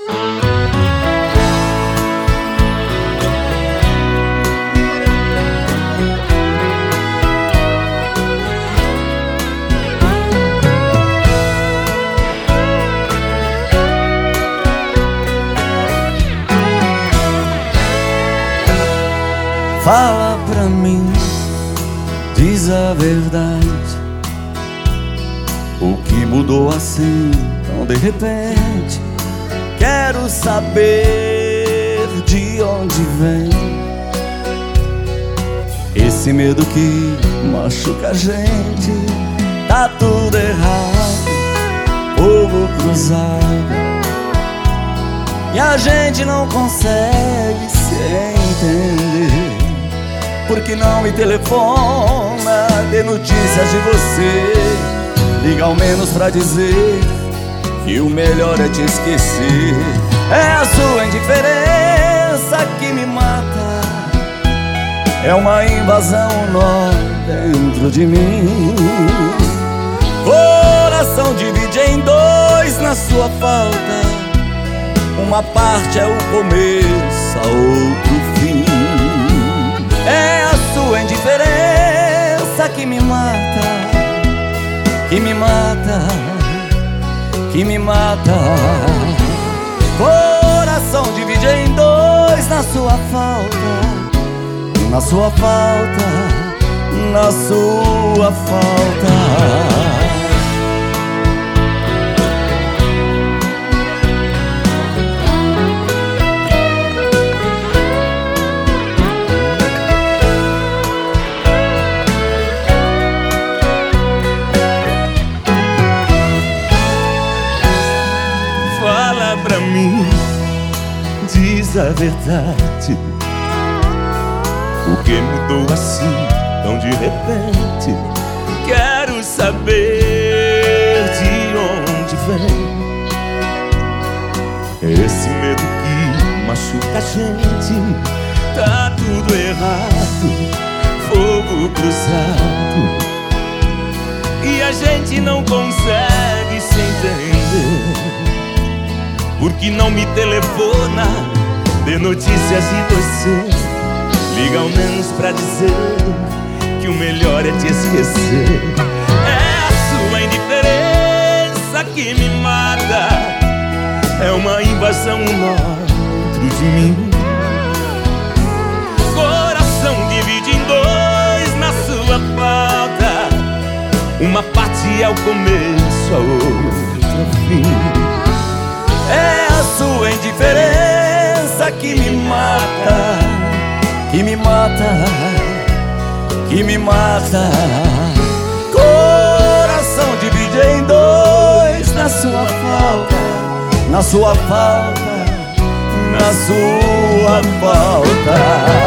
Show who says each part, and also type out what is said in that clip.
Speaker 1: Fala pra mim, diz a verdade. O que mudou assim, tão de repente? Quero saber de onde vem esse medo que machuca a gente. Tá tudo errado, fogo cruzado, e a gente não consegue se entender. Por que não me telefona, dê notícias de você? Liga ao menos pra dizer que o melhor é te esquecer. É a sua indiferença que me mata, é uma invasão, um nó dentro de mim. Coração divide em dois na sua falta, uma parte é o começo, a outro fim. É a sua indiferença que me mata, que me mata, que me mata. Coração divide em dois na sua falta, na sua falta, na sua falta.
Speaker 2: Fala pra mim, diz a verdade. O que mudou assim, tão de repente? Quero saber de onde vem esse medo que machuca a gente. Tá tudo errado, fogo cruzado, e a gente não consegue se entender. Por que não me telefona, dê notícias de você? Liga ao menos pra dizer que o melhor é te esquecer. É a sua indiferença que me mata, é uma invasão, um nó dentro de mim. Coração divide em dois na sua falta, uma parte é o começo, a outra o fim.
Speaker 1: É a sua indiferença que me mata, que me mata, que me mata. Coração divide em dois na sua falta, na sua falta, na sua falta.